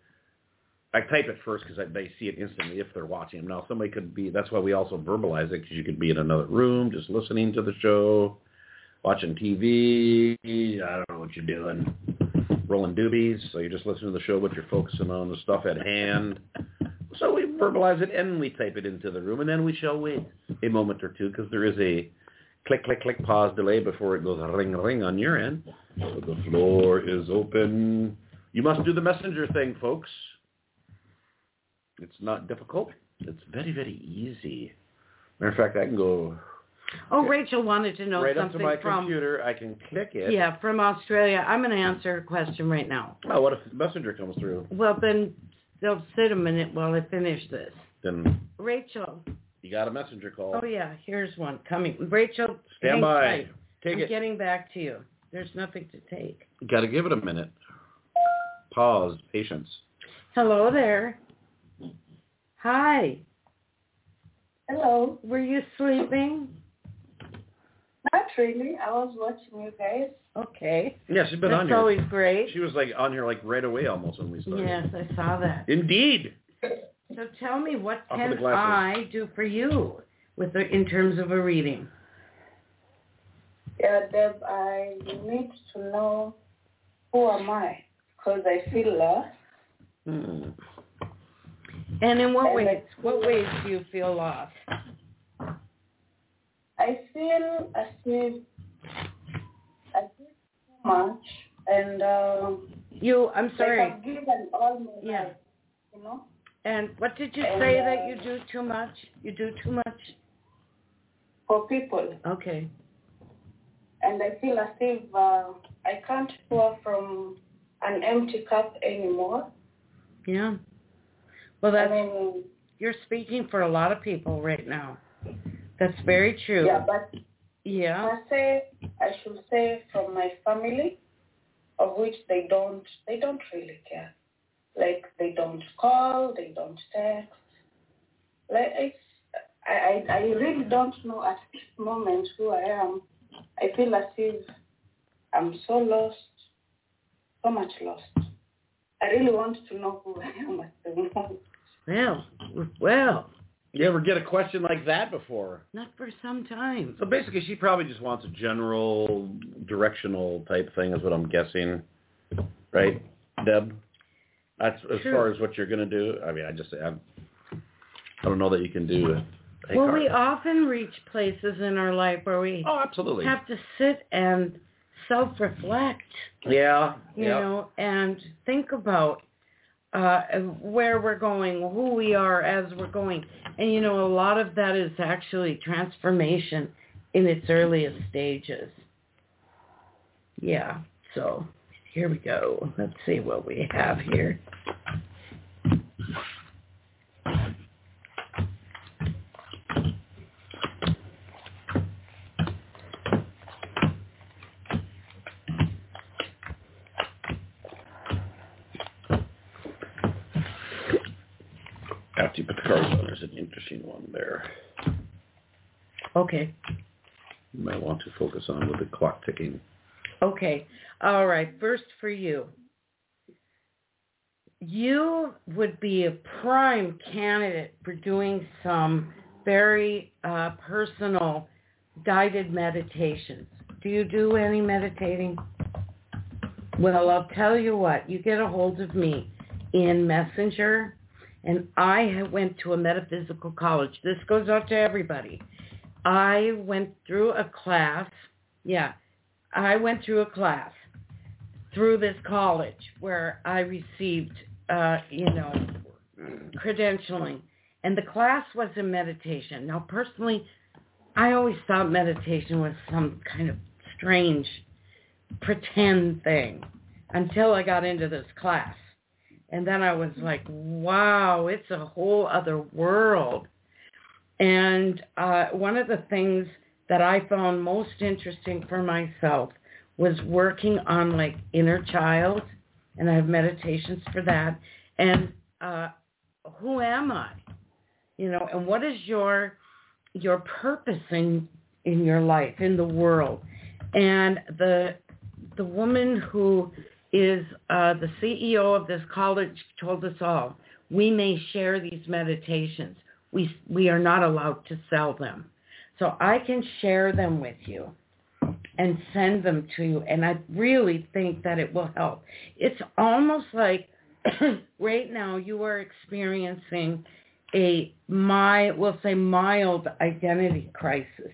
I type it first because they see it instantly if they're watching them. Now, somebody could be, that's why we also verbalize it, because you could be in another room just listening to the show, watching T V. I don't know what you're doing. Rolling doobies. So you're just listening to the show, but you're focusing on the stuff at hand. So we verbalize it and we type it into the room, and then we shall wait a moment or two because there is a click, click, click, pause delay before it goes ring, ring on your end. So the floor is open. You must do the messenger thing, folks. It's not difficult. It's very, very easy. Matter of fact, I can go Oh, Rachel wanted to know right up something to my from computer. I can click it. yeah from Australia. I'm going to answer a question right now. Oh, what if the messenger comes through? Well, then they'll sit a minute while I finish this. Then Rachel. you got a messenger call. Oh yeah, here's one coming. Rachel, Stand hang by. tight. Take I'm it. getting back to you. There's nothing to take. Got to give it a minute. Pause. Patience. Hello there. Hi. Hello. Were you sleeping? Not really. I was watching you guys. Okay. Yeah, she's been That's on here. always great. She was like on here like right away almost when we started. Yes, I saw that. Indeed. So tell me, what Up with can the glasses. I do for you with the, in terms of a reading? Yeah, Deb, I need to know who am I, because I feel lost. Hmm. And in what And ways? I- What ways do you feel lost? I feel as if I feel so much, and um, You, I'm sorry. like I've given all my Yeah. life, you know. And what did you And, say uh, that you do too much? You do too much? For people, Okay. and I feel as if uh, I can't pour from an empty cup anymore. Yeah. Well, that's, I mean, you're speaking for a lot of people right now. That's very true. yeah, but Yeah. I say I should say from my family, of which they don't they don't really care. Like they don't call, they don't text. Like it's, I, I I really don't know at this moment who I am. I feel as if I'm so lost, so much lost. I really want to know who I am at the moment. Well, well. You ever get a question like that before? Not for some time. So basically, she probably just wants a general, directional type thing is what I'm guessing. Right, Deb? That's as True. far as what you're going to do. I mean, I just, I, I don't know that you can do it. Hey, well, Carl. we often reach places in our life where we oh, absolutely. have to sit and self-reflect. Yeah. You yeah. know, and think about uh, where we're going, who we are as we're going. And, you know, a lot of that is actually transformation in its earliest stages. Yeah, so here we go. Let's see what we have here. After you put the cards on, there's an interesting one there. Okay. You might want to focus on with the clock ticking. Okay. All right. First for you. You would be a prime candidate for doing some very uh, personal guided meditations. Do you do any meditating? Well, I'll tell you what. You get a hold of me in Messenger, and I went to a metaphysical college. This goes out to everybody. I went through a class. Yeah, I went through a class through this college where I received, uh, you know, credentialing. And the class was in meditation. Now, personally, I always thought meditation was some kind of strange pretend thing until I got into this class. And then I was like, wow, it's a whole other world. And uh, one of the things that I found most interesting for myself was working on like inner child, and I have meditations for that. And uh, who am I? You know, and what is your your purpose in in your life, in the world? And the the woman who is uh, the C E O of this college told us all, we may share these meditations. We we are not allowed to sell them. So I can share them with you and send them to you. And I really think that it will help. It's almost like right now you are experiencing a, my, we'll say mild identity crisis.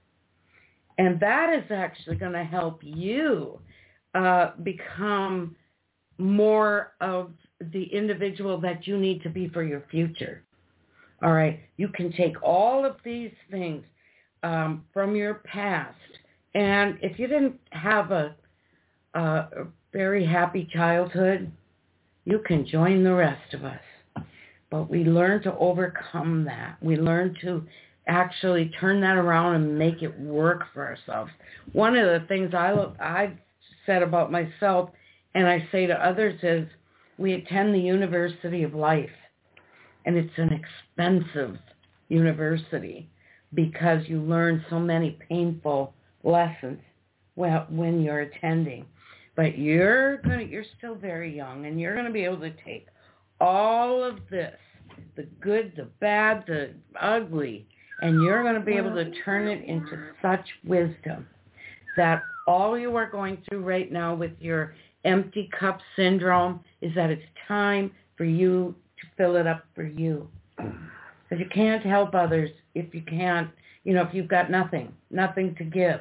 And that is actually going to help you uh, become more of the individual that you need to be for your future. All right. You can take all of these things um, from your past. And if you didn't have a, a very happy childhood, you can join the rest of us. But we learn to overcome that. We learn to actually turn that around and make it work for ourselves. One of the things I, I've said about myself, and I say to others, is we attend the University of Life. And it's an expensive university because you learn so many painful lessons well, when you're attending. But you're gonna, you're still very young, and you're going to be able to take all of this, the good, the bad, the ugly, and you're going to be able to turn it into such wisdom that all you are going through right now with your empty cup syndrome is that it's time for you to fill it up for you. Because you can't help others if you can't, you know, if you've got nothing, nothing to give.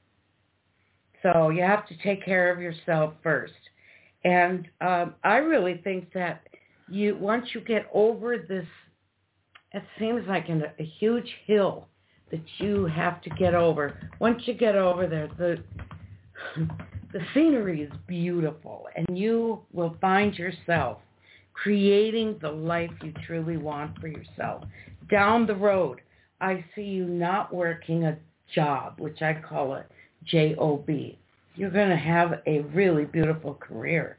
So you have to take care of yourself first. And um, I really think that you, once you get over this, it seems like an, a huge hill that you have to get over. Once you get over there, the the scenery is beautiful, and you will find yourself creating the life you truly want for yourself. Down the road, I see you not working a job, which I call a J O B. You're going to have a really beautiful career.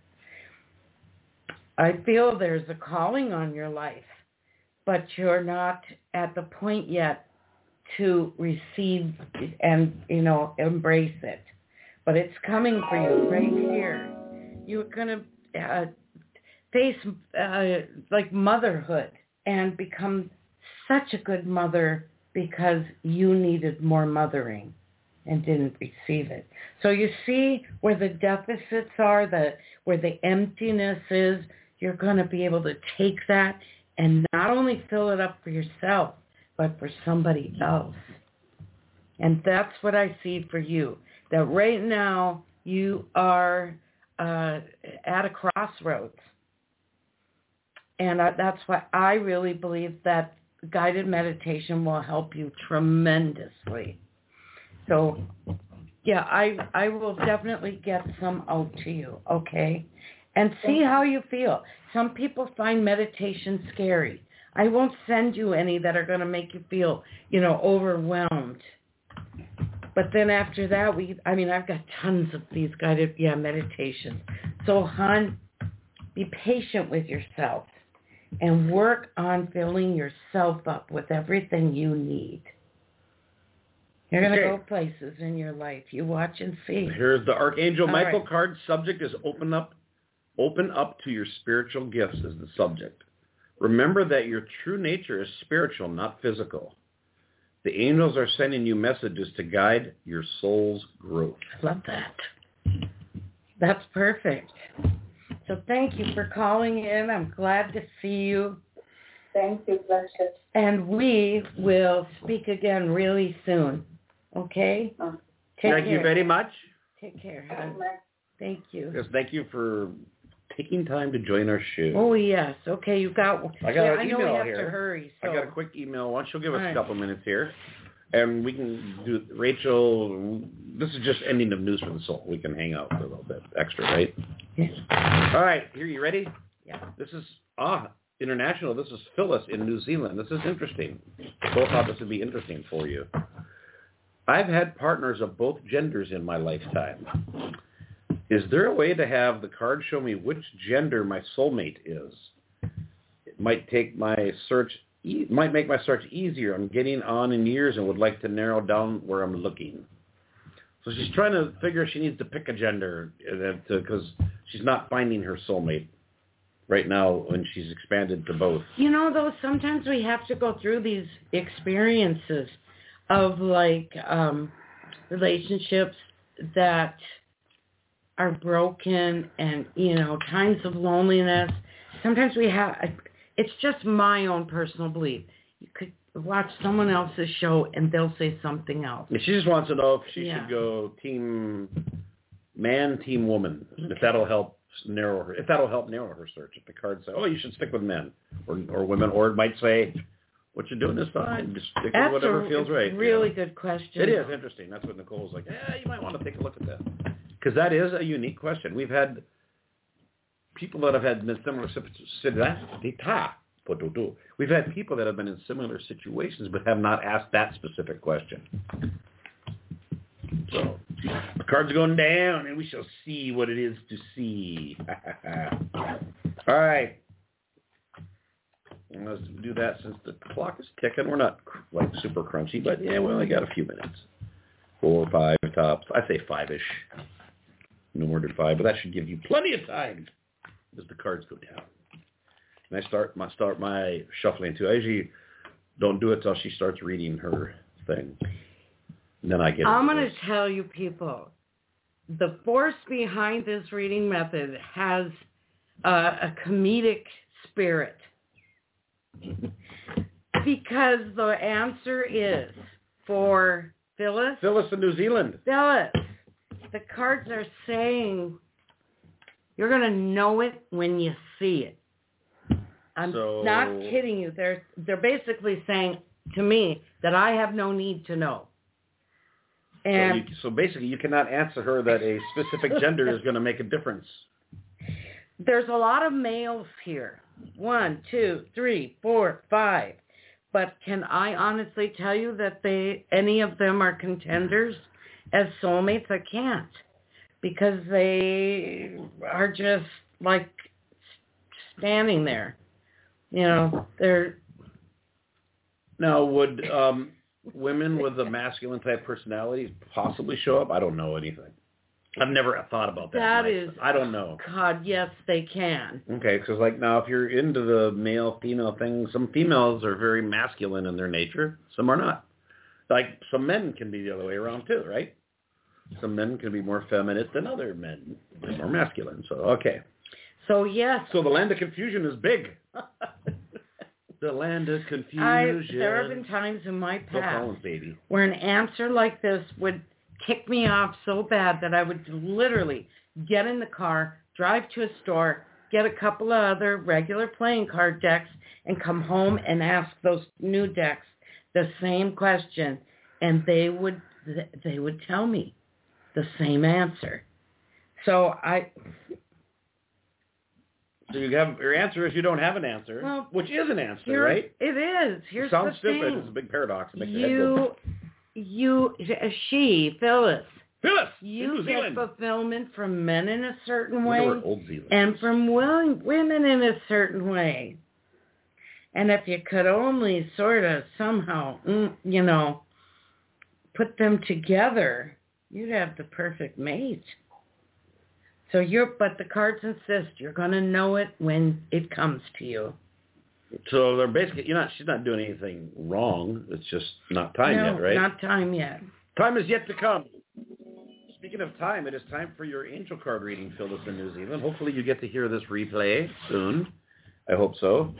I feel there's a calling on your life, but you're not at the point yet to receive and, you know, embrace it. But it's coming for you right here. You're going to uh, face uh, like motherhood and become such a good mother because you needed more mothering and didn't receive it. So you see where the deficits are, the where the emptiness is. You're going to be able to take that and not only fill it up for yourself, but for somebody else. And that's what I see for you, that right now you are uh, at a crossroads. And I, that's why I really believe that guided meditation will help you tremendously. So, yeah, I I will definitely get some out to you, okay? And see how you feel. Some people find meditation scary. I won't send you any that are going to make you feel, you know, overwhelmed. But then after that, we, I mean, I've got tons of these guided, yeah, meditations. So, hon, be patient with yourself and work on filling yourself up with everything you need. You're going to Okay. go places in your life. You watch and see. Here's the Archangel All Michael right. card. Subject is open up. Open up to your spiritual gifts is the subject. Remember that your true nature is spiritual, not physical. The angels are sending you messages to guide your soul's growth. Love that. That's perfect. So thank you for calling in. I'm glad to see you. Thank you, Precious. And we will speak again really soon. Okay? Oh. Take Thank care. you very much. Take care, hon. Thank you. Yes, thank you for taking time to join our show. Oh, yes. Okay, you got one. I got yeah, an I know we email have here. to hurry. So. I got a quick email. Why don't you give us All right. a couple minutes here? And we can do, Rachel, this is just ending of News for the Soul. We can hang out for a little bit extra, right? Yes. All right, here, you ready? Yeah. This is, ah, international. This is Phyllis in New Zealand. This is interesting. Both thought this would be interesting for you. I've had partners of both genders in my lifetime. Is there a way to have the card show me which gender my soulmate is? It might take my search, e- might make my search easier. I'm getting on in years and would like to narrow down where I'm looking. So she's trying to figure she needs to pick a gender because she's not finding her soulmate right now when she's expanded to both. You know, though, sometimes we have to go through these experiences of, like, um, relationships that are broken and, you know, times of loneliness. Sometimes we have, it's just my own personal belief. You could watch someone else's show and they'll say something else. She just wants to know if she Yeah. should go team man, team woman, Okay. if that'll help narrow her, if that'll help narrow her search. If the card says, oh, you should stick with men or, or women, or it might say, what you're doing is fine. Just stick That's with whatever a feels right. really you know? good question. It is interesting. That's what Nicole's like, yeah, you might want to take a look at that. Because that is a unique question. We've had people that have had similar We've had people that have been in similar situations but have not asked that specific question. So the cards are going down, and we shall see what it is to see. All right. And let's do that since the clock is ticking. We're not like super crunchy, but yeah, we only got a few minutes. Four, five tops. I say five-ish. No more than five, but that should give you plenty of time as the cards go down. And I start my start my shuffling too. I usually don't do it till she starts reading her thing. And then I get. I'm going to tell you, people, the force behind this reading method has uh, a comedic spirit. Because the answer is for Phyllis. Phyllis in New Zealand. Phyllis, the cards are saying you're going to know it when you see it. I'm So- not kidding you. They're they're basically saying to me that I have no need to know. And so, you, so basically, you cannot answer her that a specific gender is going to make a difference. there's a lot of males here. One, two, three, four, five. But can I honestly tell you that they any of them are contenders as soulmates? I can't. Because they are just like standing there. You know, they're Now, would um, women with a masculine type personality possibly show up? I don't know anything. I've never thought about that. That is, I don't know. God, yes, they can. Okay, because like now, if you're into the male-female thing, some females are very masculine in their nature. Some are not. Like some men can be the other way around too, right? Some men can be more feminine than other men. They're more masculine. So okay. So yes. So the land of confusion is big. The land of confusion. I, there have been times in my past Collins, baby. where an answer like this would tick me off so bad that I would literally get in the car, drive to a store, get a couple of other regular playing card decks, and come home and ask those new decks the same question, and they would they would tell me the same answer. So I. So you have your answer is you don't have an answer, well, which is an answer, right? It is. Here's it sounds the stupid. thing. It's a big paradox. It makes you, you, she, Phyllis. Phyllis. You get fulfillment from men in a certain way, Old Zealand and from women in a certain way. And if you could only sort of somehow, you know, put them together, you'd have the perfect mate. So you're, but the cards insist you're going to know it when it comes to you. So they're basically, you're not, she's not doing anything wrong. It's just not time no, yet, right? not time yet. Time is yet to come. Speaking of time, it is time for your angel card reading, Phyllis in New Zealand. Hopefully you get to hear this replay soon. I hope so.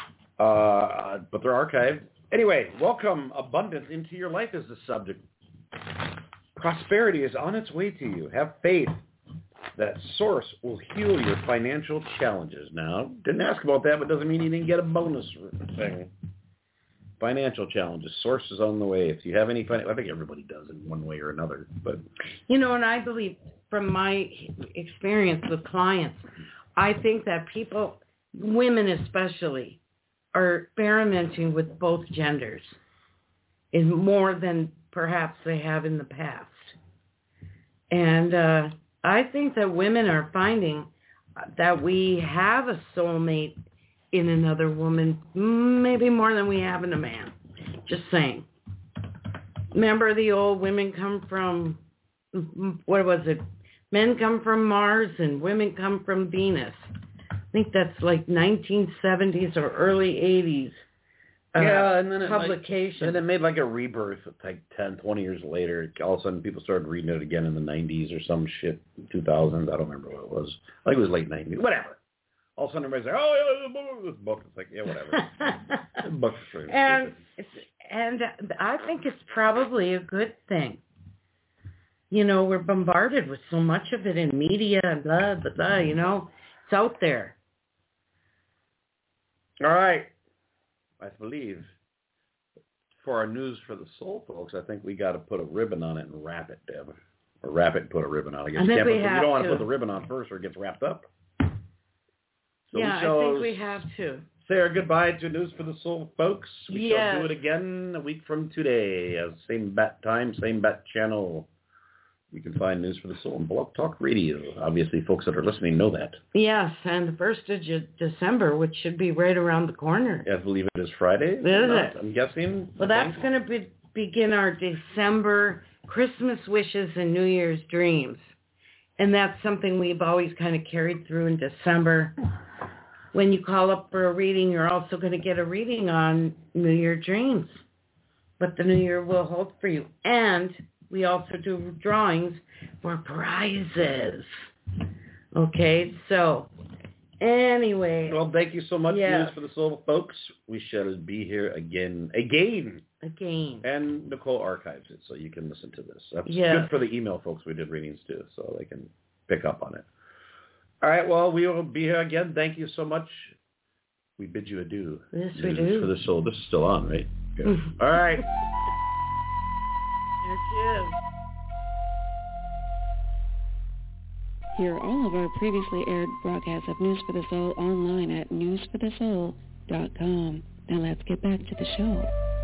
Uh, but they're archived. Anyway, welcome. Abundance into your life is the subject. Prosperity is on its way to you. Have faith that source will heal your financial challenges. Now, didn't ask about that, but doesn't mean you didn't get a bonus thing. Financial challenges. Source is on the way. If you have any, fin- I think everybody does in one way or another. But you know, and I believe from my experience with clients, I think that people, women especially, are experimenting with both genders in more than perhaps they have in the past. And uh, I think that women are finding that we have a soulmate in another woman, maybe more than we have in a man. Just saying. Remember the old women come from, what was it? Men come from Mars and women come from Venus. I think that's like nineteen seventies or early eighties. Uh, yeah, and then it publication. Like, and it made like a rebirth like ten, twenty years later. All of a sudden people started reading it again in the nineties or some shit, two thousands. I don't remember what it was. I think it was late nineties. Whatever. All of a sudden everybody's like, oh, yeah, this book. It's like, yeah, whatever. Book for and, and I think it's probably a good thing. You know, we're bombarded with so much of it in media and blah, blah, blah, you know. It's out there. All right. I believe for our news for the soul, folks, I think we got to put a ribbon on it and wrap it, Deb. Or wrap it and put a ribbon on it. I guess I you, think can't we put, have you don't want to. to put the ribbon on first or it gets wrapped up. So yeah, we I think we have to. Say our goodbye to News for the Soul, folks. We yes. shall do it again a week from today. As same bat time, same bat channel. You can find News for the Soul on Blog Talk Radio. Obviously, folks that are listening know that. Yes, and the first of December, which should be right around the corner. Yeah, I believe it is Friday. Is not, it? I'm guessing. Well, that's going to be, begin our December Christmas wishes and New Year's dreams. And that's something we've always kind of carried through in December. When you call up for a reading, you're also going to get a reading on New Year dreams, what the New Year will hold for you. And we also do drawings for prizes. Okay, so anyway. Well, thank you so much, yeah. News for the Soul, folks. We shall be here again. Again. Again. And Nicole archives it, so you can listen to this. That's yes. good for the email folks we did readings to, so they can pick up on it. All right, well, we will be here again. Thank you so much. We bid you adieu. Yes, News we do. for the Soul. This is still on, right? Good. All right. Yes, yes. Hear all of our previously aired broadcasts of News for the Soul online at news for the soul dot com. Now let's get back to the show.